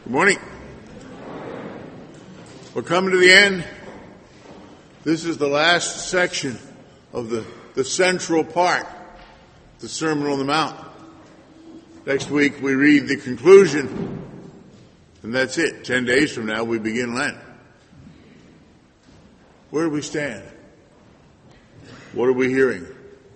Good morning. We're coming to the end. This is the last section of the central part, the Sermon on the Mount. Next week we read the conclusion, and that's it. 10 days from now we begin Lent. Where do we stand? What are we hearing?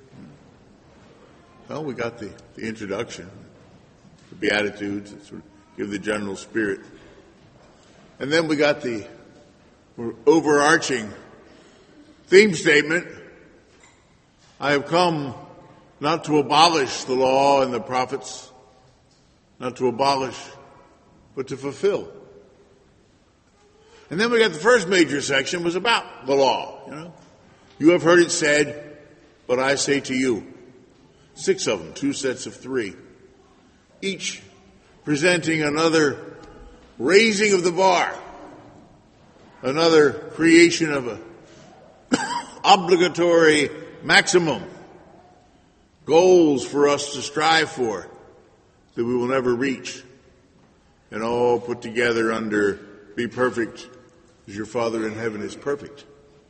Well, we got the introduction, the Beatitudes, that sort of give the general spirit. And then we got the overarching theme statement. I have come not to abolish the law and the prophets, not to abolish, but to fulfill. And then we got the first major section was about the law. You have heard it said, but I say to you. 6 of them, 2 sets of 3. Each presenting another raising of the bar, another creation of a obligatory maximum, goals for us to strive for that we will never reach, and all put together under be perfect as your Father in heaven is perfect.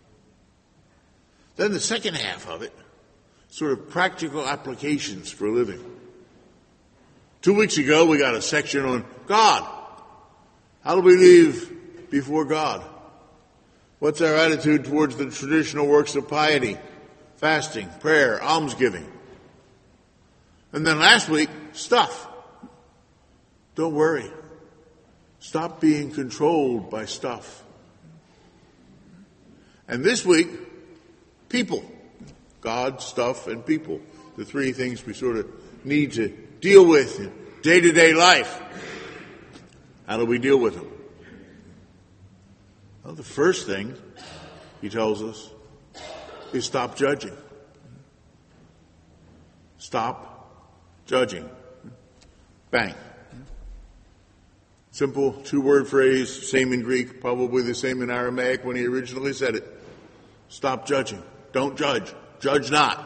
Then the second half of it, sort of practical applications for living. 2 weeks ago, we got a section on God. How do we live before God? What's our attitude towards the traditional works of piety, fasting, prayer, almsgiving? And then last week, stuff. Don't worry. Stop being controlled by stuff. And this week, people. God, stuff, and people. The 3 things we sort of need to deal with in day-to-day life. How do we deal with them? Well, the first thing, he tells us, is stop judging. Stop judging. Bang. Simple 2-word phrase, same in Greek, probably the same in Aramaic when he originally said it. Stop judging. Don't judge. Judge not.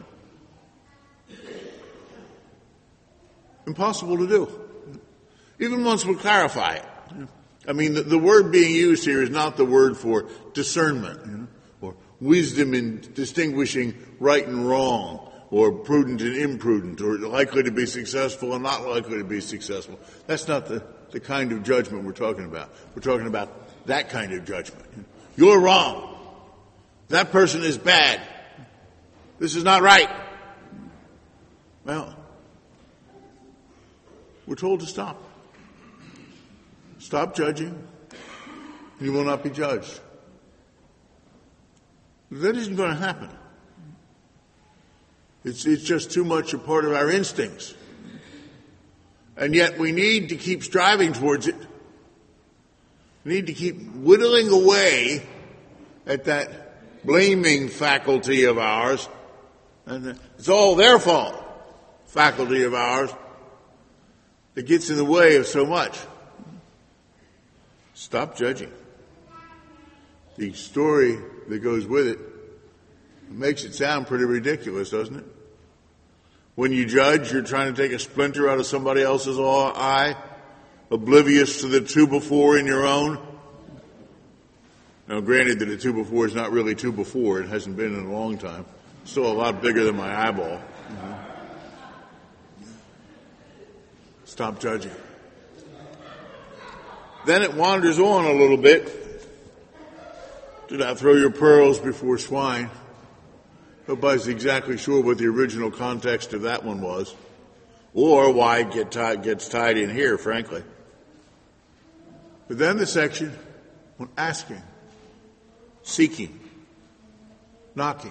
Impossible to do. Even once we clarify it. I mean, the word being used here is not the word for discernment, or wisdom in distinguishing right and wrong, or prudent and imprudent, or likely to be successful and not likely to be successful. That's not the kind of judgment we're talking about. We're talking about that kind of judgment. You're wrong. That person is bad. This is not right. Well, we're told to stop. Stop judging, and you will not be judged. That isn't going to happen. It's just too much a part of our instincts. And yet we need to keep striving towards it. We need to keep whittling away at that blaming faculty of ours. And it's all their fault, faculty of ours, that gets in the way of so much. Stop judging. The story that goes with it makes it sound pretty ridiculous, doesn't it? When you judge, you're trying to take a splinter out of somebody else's eye, oblivious to the 2 before in your own. Now, granted that a 2 before is not really 2 before. It hasn't been in a long time. Still a lot bigger than my eyeball. Stop judging. Then it wanders on a little bit. Do not throw your pearls before swine. Nobody's exactly sure what the original context of that one was, or why it gets tied in here, frankly. But then the section on asking, seeking, knocking.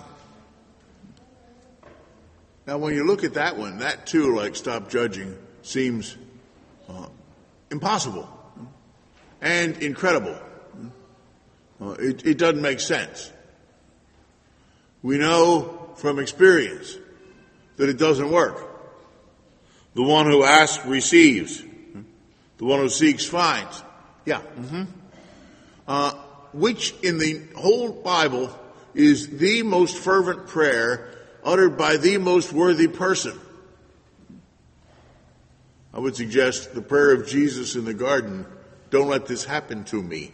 Now, when you look at that one, that too, like stop judging, seems impossible and incredible. It doesn't make sense. We know from experience that it doesn't work. The one who asks receives. The one who seeks finds. Yeah. Which in the whole Bible is the most fervent prayer uttered by the most worthy person. I would suggest the prayer of Jesus in the garden, don't let this happen to me.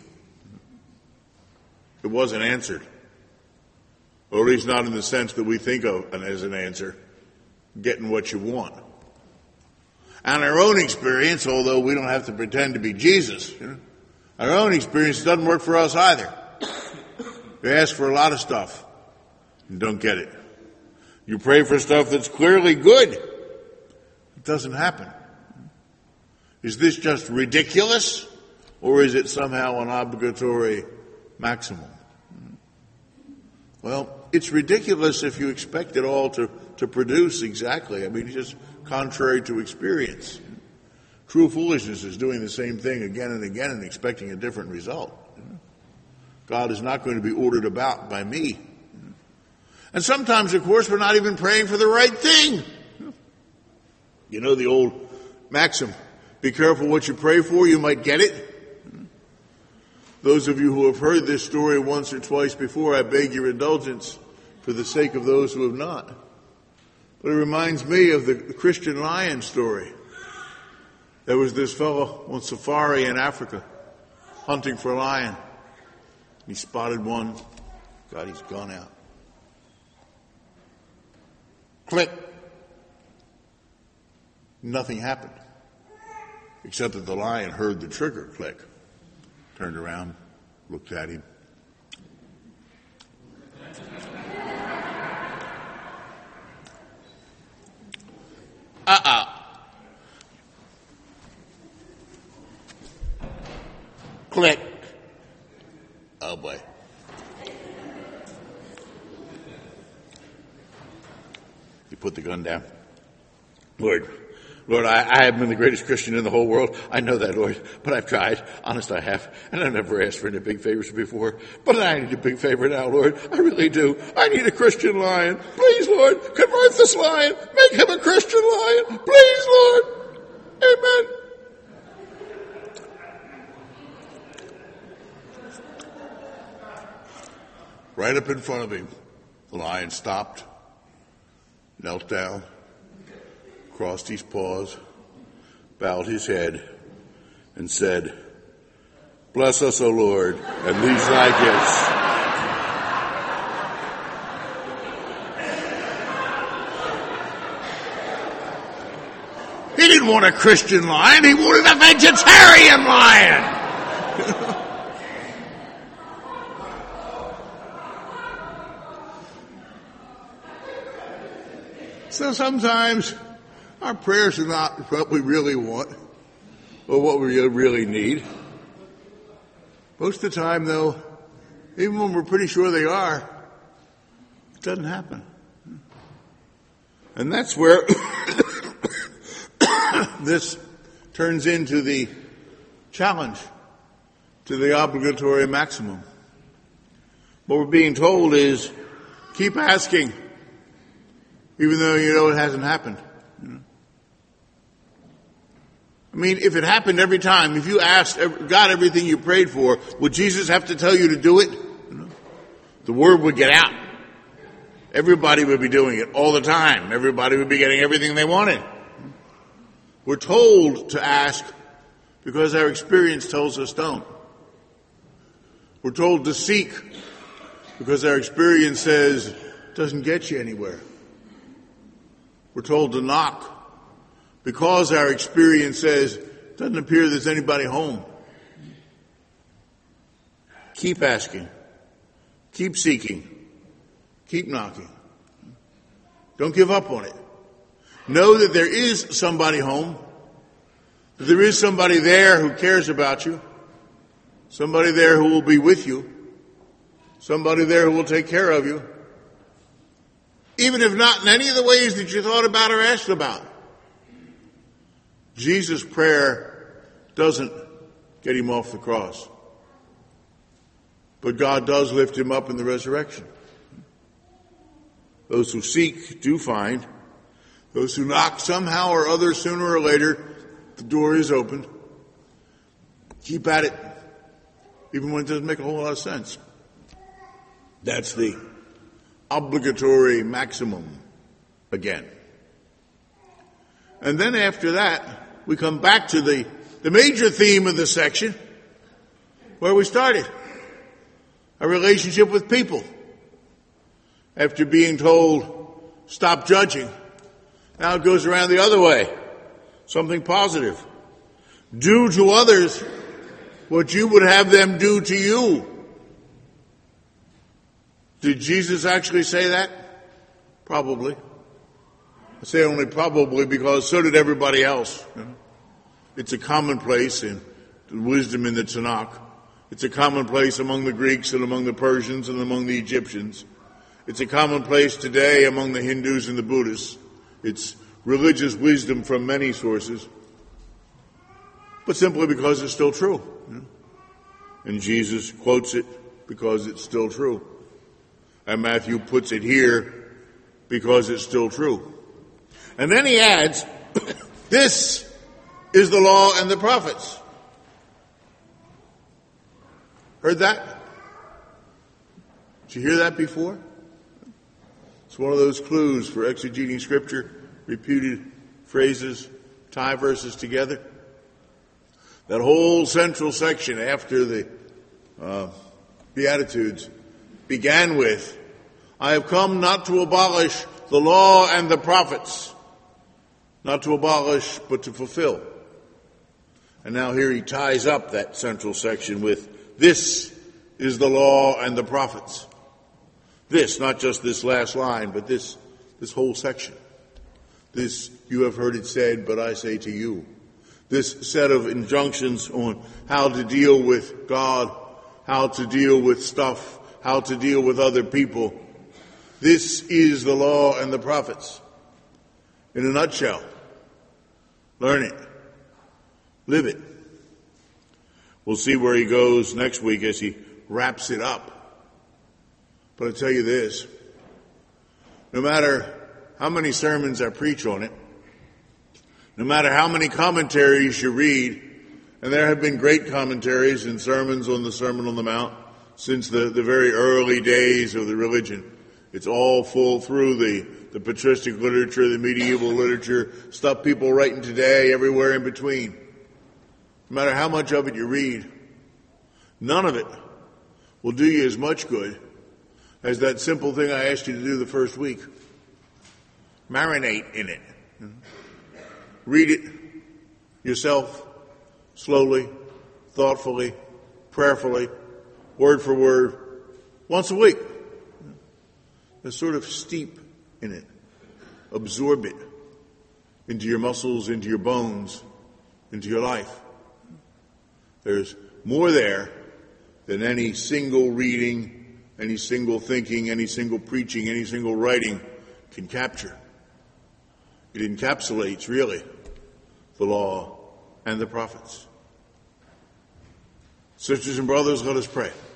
It wasn't answered. Or at least not in the sense that we think of as an answer, getting what you want. And our own experience, although we don't have to pretend to be Jesus, our own experience doesn't work for us either. You ask for a lot of stuff and don't get it. You pray for stuff that's clearly good. It doesn't happen. Is this just ridiculous, or is it somehow an obligatory maximum? Well, it's ridiculous if you expect it all to produce exactly. I mean, it's just contrary to experience. True foolishness is doing the same thing again and again and expecting a different result. God is not going to be ordered about by me. And sometimes, of course, we're not even praying for the right thing. You know the old maxim, be careful what you pray for, you might get it. Those of you who have heard this story once or twice before, I beg your indulgence for the sake of those who have not. But it reminds me of the Christian lion story. There was this fellow on safari in Africa hunting for a lion. He spotted one. God, he's gone out. Click. Nothing happened. Except that the lion heard the trigger click. Turned around, looked at him. Click. Oh boy. He put the gun down. Lord, I haven't been the greatest Christian in the whole world. I know that, Lord, but I've tried. Honest, I have. And I've never asked for any big favors before. But I need a big favor now, Lord. I really do. I need a Christian lion. Please, Lord, convert this lion. Make him a Christian lion. Please, Lord. Amen. Right up in front of him, the lion stopped, knelt down, crossed his paws, bowed his head, and said, "Bless us, O Lord, and these thy gifts." He didn't want a Christian lion, he wanted a vegetarian lion. So sometimes our prayers are not what we really want or what we really need. Most of the time, though, even when we're pretty sure they are, it doesn't happen. And that's where this turns into the challenge to the obligatory maximum. What we're being told is, keep asking, even though you know it hasn't happened. I mean, if it happened every time, if you asked God everything you prayed for, would Jesus have to tell you to do it? The word would get out. Everybody would be doing it all the time. Everybody would be getting everything they wanted. We're told to ask because our experience tells us don't. We're told to seek because our experience says it doesn't get you anywhere. We're told to knock because our experience says it doesn't appear there's anybody home. Keep asking. Keep seeking. Keep knocking. Don't give up on it. Know that there is somebody home. That there is somebody there who cares about you. Somebody there who will be with you. Somebody there who will take care of you. Even if not in any of the ways that you thought about or asked about. Jesus' prayer doesn't get him off the cross. But God does lift him up in the resurrection. Those who seek do find. Those who knock somehow or other, sooner or later, the door is opened. Keep at it, even when it doesn't make a whole lot of sense. That's the obligatory maximum again. And then after that, we come back to the major theme of the section where we started. A relationship with people. After being told, stop judging, now it goes around the other way. Something positive. Do to others what you would have them do to you. Did Jesus actually say that? Probably. I say only probably because so did everybody else. It's a commonplace in wisdom in the Tanakh. It's a commonplace among the Greeks and among the Persians and among the Egyptians. It's a commonplace today among the Hindus and the Buddhists. It's religious wisdom from many sources, but simply because it's still true. And Jesus quotes it because it's still true. And Matthew puts it here because it's still true. And then he adds, this is the law and the prophets. Heard that? Did you hear that before? It's one of those clues for exegeting Scripture, repeated phrases, tie verses together. That whole central section after the Beatitudes began with, I have come not to abolish the law and the prophets. Not to abolish, but to fulfill. And now here he ties up that central section with, this is the law and the prophets. This, not just this last line, but this whole section. This, you have heard it said, but I say to you. This set of injunctions on how to deal with God, how to deal with stuff, how to deal with other people. This is the law and the prophets. In a nutshell, learn it. Live it. We'll see where he goes next week as he wraps it up. But I'll tell you this, no matter how many sermons I preach on it, no matter how many commentaries you read, and there have been great commentaries and sermons on the Sermon on the Mount since the very early days of the religion. It's all full through the patristic literature, the medieval literature, stuff people writing today, everywhere in between. No matter how much of it you read, none of it will do you as much good as that simple thing I asked you to do the first week. Marinate in it. Read it yourself, slowly, thoughtfully, prayerfully, word for word, once a week. And sort of steep in it. Absorb it into your muscles, into your bones, into your life. There's more there than any single reading, any single thinking, any single preaching, any single writing can capture. It encapsulates, really, the law and the prophets. Sisters and brothers, let us pray.